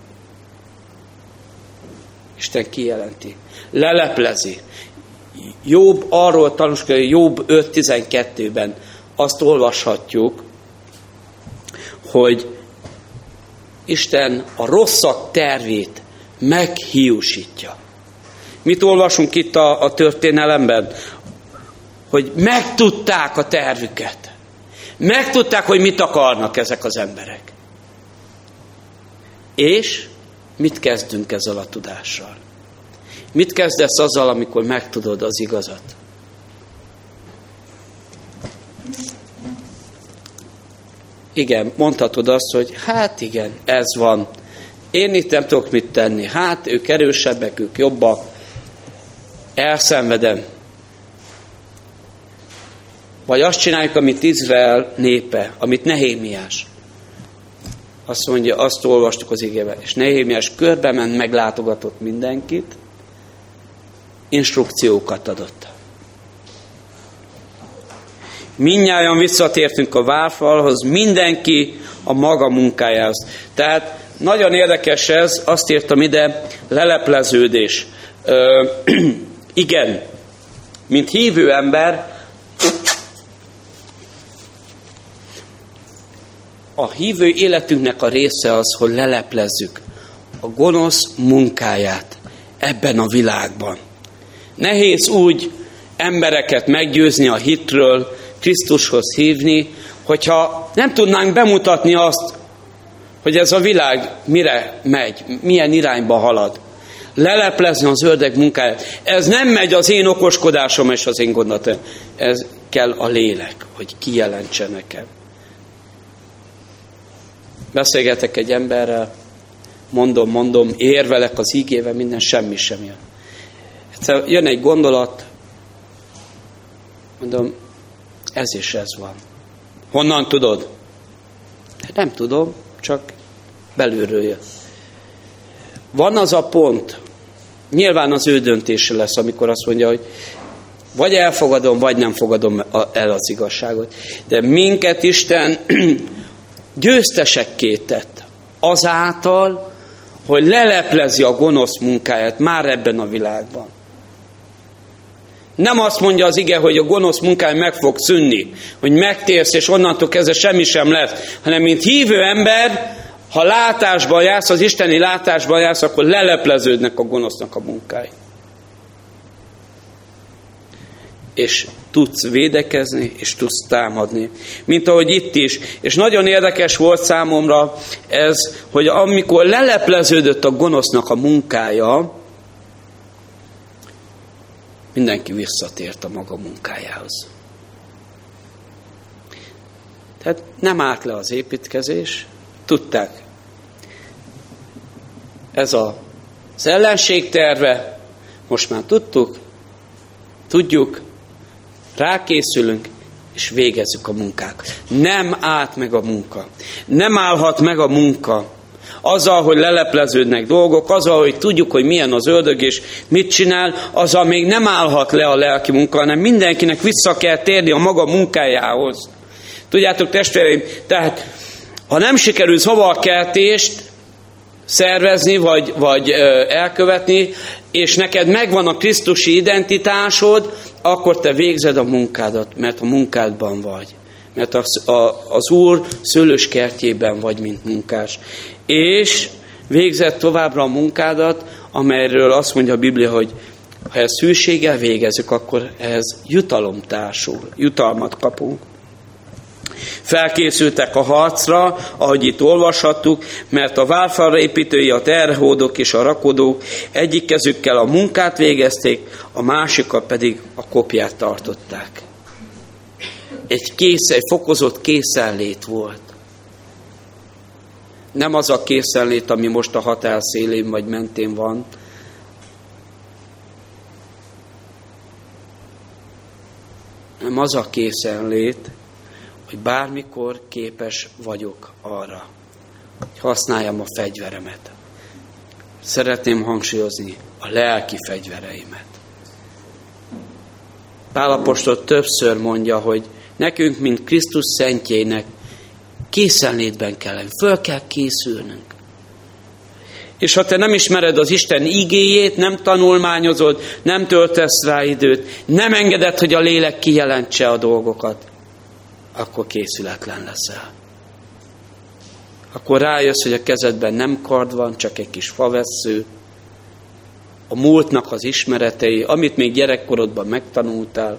Isten kijelenti. Leleplezi. Jobb arról tanúskodik, Jobb 5.12-ben azt olvashatjuk, hogy Isten a rosszak tervét meghiúsítja. Mit olvasunk itt a történelemben? Hogy megtudták a tervüket. Megtudták, hogy mit akarnak ezek az emberek. És mit kezdünk ezzel a tudással? Mit kezdesz azzal, amikor megtudod az igazat? Igen, mondhatod azt, hogy hát igen, ez van. Én itt nem tudok mit tenni. Hát ők erősebbek, ők jobbak. Elszenvedem. Vagy azt csináljuk, amit Izrael népe, amit Nehémiás. Azt mondja, azt olvastuk az igében. És Nehémiás körbe ment, meglátogatott mindenkit, instrukciókat adott. Mindnyájan visszatértünk a várfalhoz, mindenki a maga munkájához. Tehát nagyon érdekes ez, azt írtam ide, lelepleződés. Igen, mint hívő ember, a hívő életünknek a része az, hogy leleplezzük a gonosz munkáját ebben a világban. Nehéz úgy embereket meggyőzni a hitről, Krisztushoz hívni, hogyha nem tudnánk bemutatni azt, hogy ez a világ mire megy, milyen irányba halad. Leleplezni az ördög munkáját. Ez nem megy az én okoskodásom és az én gondolatom. Ez kell a lélek, hogy kijelentse nekem. Beszélgetek egy emberrel, mondom, érvelek az ígével, minden semmi sem jön. Egyszer jön egy gondolat, mondom, ez és ez van. Honnan tudod? Nem tudom, csak belülről jön. Van az a pont, nyilván az ő döntése lesz, amikor azt mondja, hogy vagy elfogadom, vagy nem fogadom el az igazságot. De minket Isten győztesekké tett azáltal, hogy leleplezi a gonosz munkáját már ebben a világban. Nem azt mondja az ige, hogy a gonosz munkája meg fog szűnni, hogy megtérsz, és onnantól kezdve semmi sem lesz, hanem mint hívő ember, ha látásban jársz, az isteni látásban jársz, akkor lelepleződnek a gonosznak a munkái. És tudsz védekezni, és tudsz támadni. Mint ahogy itt is. És nagyon érdekes volt számomra ez, hogy amikor lelepleződött a gonosznak a munkája, mindenki visszatért a maga munkájához. Tehát nem állt le az építkezés, tudták. Ez az ellenség terve, most már tudjuk, rákészülünk, és végezzük a munkát. Nem állt meg a munka. Nem állhat meg a munka. Azzal, hogy lelepleződnek dolgok, azzal, hogy tudjuk, hogy milyen az ördög, és mit csinál, azzal még nem állhat le a lelki munka, hanem mindenkinek vissza kell térni a maga munkájához. Tudjátok, testvéreim, tehát ha nem sikerül zavarkeltést szervezni, vagy elkövetni, és neked megvan a krisztusi identitásod, akkor te végzed a munkádat, mert a munkádban vagy. Mert az Úr szőlőskertjében vagy, mint munkás. És végzed továbbra a munkádat, amelyről azt mondja a Biblia, hogy ha ezt hűséggel végezzük, akkor ehhez jutalom társul, jutalmat kapunk. Felkészültek a harcra, ahogy itt olvashattuk, mert a várfalra építői, a terhódok és a rakodók egyik kezükkel a munkát végezték, a másikkal pedig a kopját tartották. Egy fokozott készenlét volt. Nem az a készenlét, ami most a határ szélén vagy mentén van, hanem az a készenlét, hogy bármikor képes vagyok arra, hogy használjam a fegyveremet. Szeretném hangsúlyozni a lelki fegyvereimet. Pál apostol többször mondja, hogy nekünk, mint Krisztus szentjének, készenlétben kell lenni, föl kell készülnünk. És ha te nem ismered az Isten igéjét, nem tanulmányozod, nem töltesz rá időt, nem engeded, hogy a lélek kijelentse a dolgokat, akkor készületlen leszel. Akkor rájössz, hogy a kezedben nem kard van, csak egy kis favessző, a múltnak az ismeretei, amit még gyerekkorodban megtanultál,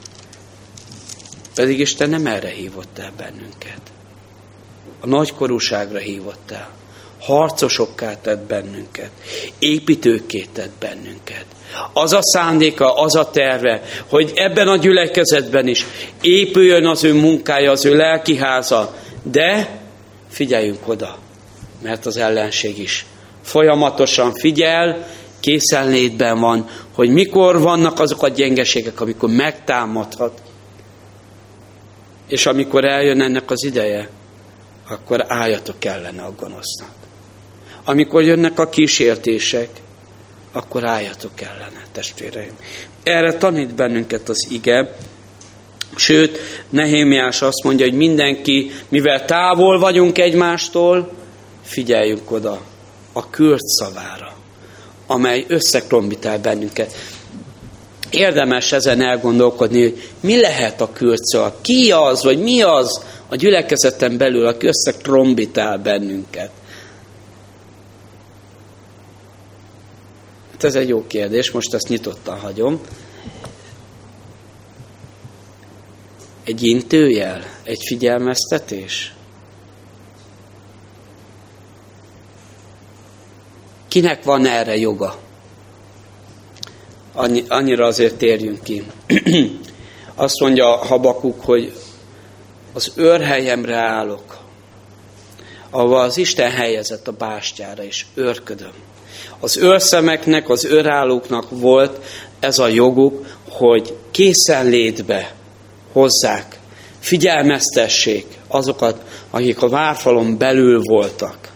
pedig Isten nem erre hívott el bennünket. A nagykorúságra hívott el. harcosokká tett bennünket, építőkké tett bennünket. Az a szándéka, az a terve, hogy ebben a gyülekezetben is épüljön az ő munkája, az ő lelkiháza, de figyeljünk oda, mert az ellenség is folyamatosan figyel, készenlétben van, hogy mikor vannak azok a gyengeségek, amikor megtámadhat. És amikor eljön ennek az ideje, akkor álljatok ellene a gonosznak. Amikor jönnek a kísértések, akkor álljatok ellene, testvéreim. Erre tanít bennünket az ige. Sőt, Nehémiás azt mondja, hogy mindenki, mivel távol vagyunk egymástól, figyeljünk oda a kürt szavára, amely összeklombitál bennünket. Érdemes ezen elgondolkodni, hogy mi lehet a kürt szav, ki az, vagy mi az a gyülekezeten belül, aki összeklombitál bennünket. Hát ez egy jó kérdés, most ezt nyitottan hagyom. Egy intőjel? Egy figyelmeztetés? Kinek van erre joga? Annyira azért térjünk ki. Azt mondja Habakuk, hogy az őrhelyemre állok, ahol az Isten helyezett a bástyára, és őrködöm. Az őrszemeknek, az őrállóknak volt ez a joguk, hogy készenlétbe hozzák, figyelmeztessék azokat, akik a várfalon belül voltak.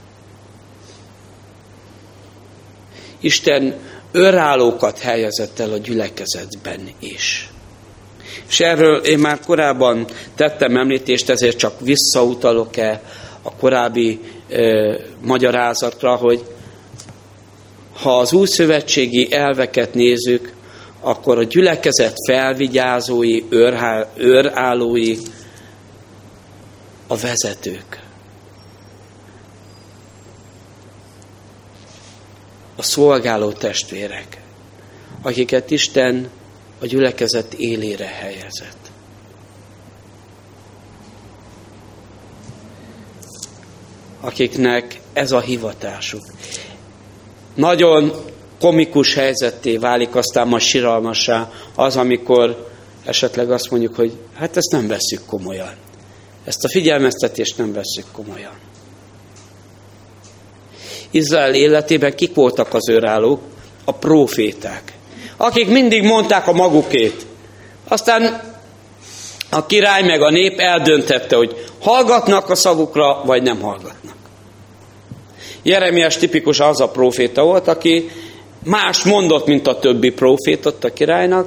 Isten őrállókat helyezett el a gyülekezetben is. És erről én már korábban tettem említést, ezért csak visszautalok-e a korábbi magyarázatra, hogy ha az újszövetségi elveket nézzük, akkor a gyülekezet felvigyázói, őrállói a vezetők. A szolgáló testvérek, akiket Isten a gyülekezet élére helyezett. Akiknek ez a hivatásuk. Nagyon komikus helyzetté válik, aztán majd siralmassá az, amikor esetleg azt mondjuk, hogy hát ezt nem vesszük komolyan. Ezt a figyelmeztetést nem vesszük komolyan. Izrael életében kik voltak az őrállók? A próféták, akik mindig mondták a magukét. Aztán a király meg a nép eldöntette, hogy hallgatnak a szavukra, vagy nem hallgatnak. Jeremiás tipikus az a próféta volt, aki más mondott, mint a többi prófétot a királynak.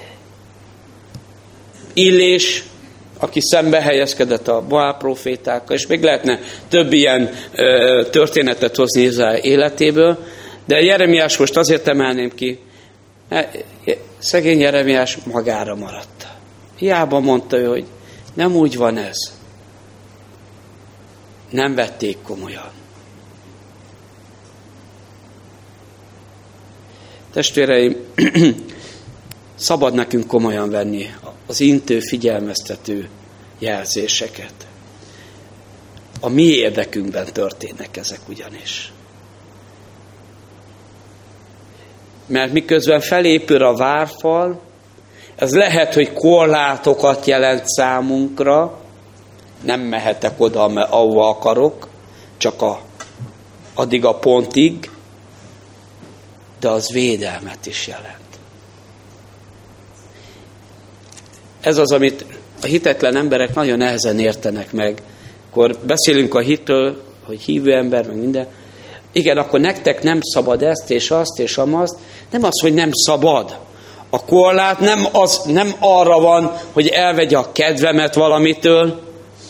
Illés, aki szembe helyezkedett a Baál prófétákkal, és még lehetne több ilyen történetet hozni Izrael életéből, de Jeremiás most azért emelném ki, mert szegény Jeremiás magára maradt. Hiába mondta ő, hogy nem úgy van ez. Nem vették komolyan. Testvéreim, szabad nekünk komolyan venni az intő, figyelmeztető jelzéseket. A mi érdekünkben történnek ezek ugyanis. Mert miközben felépül a várfal, ez lehet, hogy korlátokat jelent számunkra, nem mehetek oda, ahova akarok, csak addig a pontig, de az védelmet is jelent. Ez az, amit a hitetlen emberek nagyon nehezen értenek meg. Akkor beszélünk a hitről, hogy hívő ember, meg minden. Igen, akkor nektek nem szabad ezt, és azt, és amazt. Nem az, hogy nem szabad. A korlát nem arra van, hogy elvegye a kedvemet valamitől,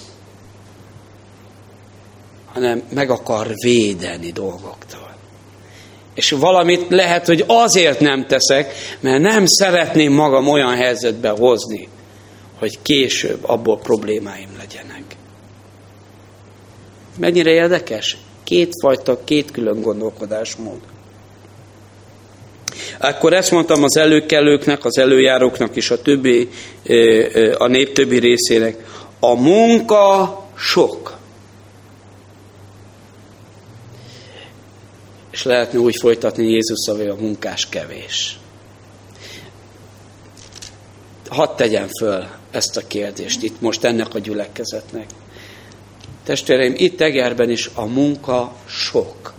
hanem meg akar védeni dolgoktól. És valamit lehet, hogy azért nem teszek, mert nem szeretném magam olyan helyzetbe hozni, hogy később abból problémáim legyenek. Mennyire érdekes? Két külön gondolkodásmód. Akkor ezt mondtam az előkelőknek, az előjáróknak és a nép többi részének. A munka sok. És lehetne úgy folytatni Jézus szavai, a munkás kevés. Hadd tegyem föl ezt a kérdést itt most ennek a gyülekezetnek. Testvéreim, itt Egerben is a munka sok.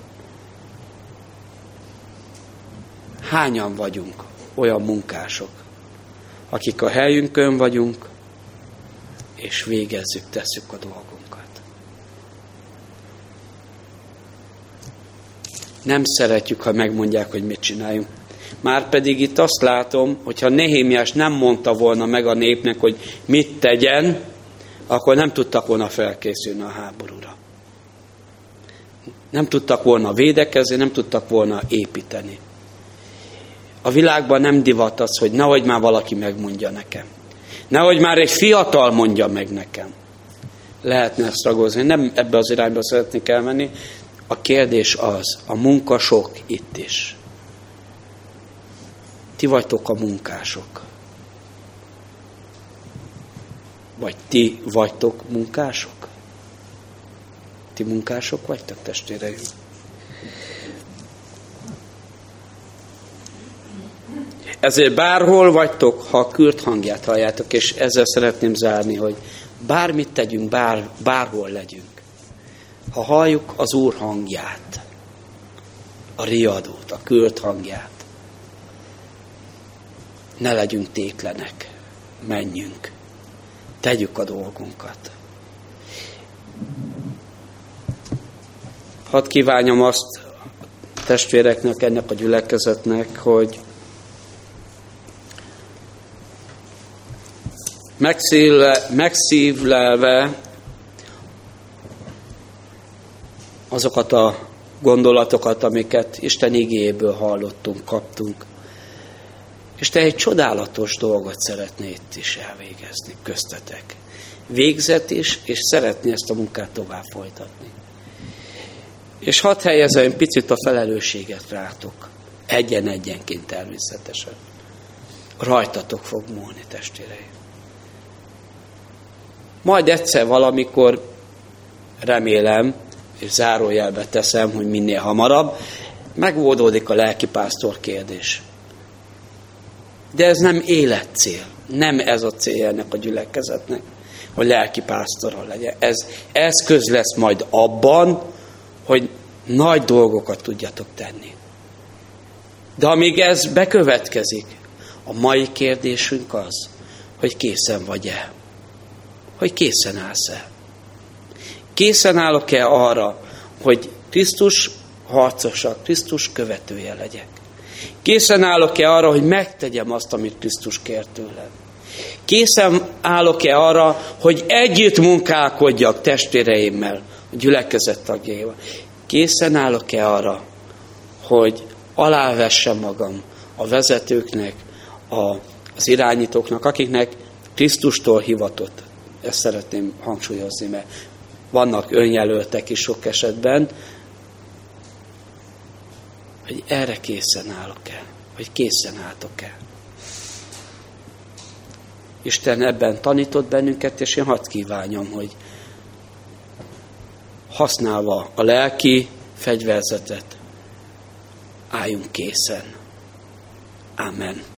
Hányan vagyunk olyan munkások, akik a helyünkön vagyunk, és végezzük, tesszük a dolgunkat. Nem szeretjük, ha megmondják, hogy mit csináljunk. Márpedig itt azt látom, hogyha Nehémiás nem mondta volna meg a népnek, hogy mit tegyen, akkor nem tudtak volna felkészülni a háborúra. Nem tudtak volna védekezni, nem tudtak volna építeni. A világban nem divat az, hogy nehogy már valaki megmondja nekem. Nehogy már egy fiatal mondja meg nekem. Lehetne ezt ragozni. Nem ebbe az irányba szeretnék elmenni. A kérdés az, a munka sok itt is. Ti vagytok a munkások. Vagy ti vagytok munkások? Ti munkások vagytok, testvéreim? Ezért bárhol vagytok, ha a kürt hangját halljátok, és ezzel szeretném zárni, hogy bármit tegyünk, bárhol legyünk. Ha halljuk az Úr hangját, a riadót, a kürt hangját, ne legyünk tétlenek, menjünk, tegyük a dolgunkat. Hadd kívánjam azt a testvéreknek, ennek a gyülekezetnek, hogy megszívlelve azokat a gondolatokat, amiket Isten igéjéből hallottunk, kaptunk. És te egy csodálatos dolgot szeretné itt is elvégezni köztetek. Végzett is, és szeretné ezt a munkát tovább folytatni. És hadd helyezem picit a felelősséget rátok. Egyenként természetesen. Rajtatok fog múlni, testvéreim. Majd egyszer valamikor, remélem, és zárójelbe teszem, hogy minél hamarabb, megoldódik a lelkipásztor kérdés. De ez nem életcél. Nem ez a cél ennek a gyülekezetnek, hogy lelkipásztorral legyen. Ez eszköz lesz majd abban, hogy nagy dolgokat tudjatok tenni. De amíg ez bekövetkezik, a mai kérdésünk az, hogy készen vagy-e? Hogy készen állsz-e? Készen állok-e arra, hogy Krisztus harcosa, Krisztus követője legyek? Készen állok-e arra, hogy megtegyem azt, amit Krisztus kér tőlem? Készen állok-e arra, hogy együtt munkálkodjak testvéreimmel, a gyülekezet tagjaival? Készen állok-e arra, hogy alávessem magam a vezetőknek, az irányítóknak, akiknek Krisztustól hivatott? Ezt szeretném hangsúlyozni, mert vannak önjelöltek is sok esetben, hogy erre készen állok-e, hogy készen álltok-e. Isten ebben tanított bennünket, és én hadd kívánjam, hogy használva a lelki fegyverzetet álljunk készen. Amen.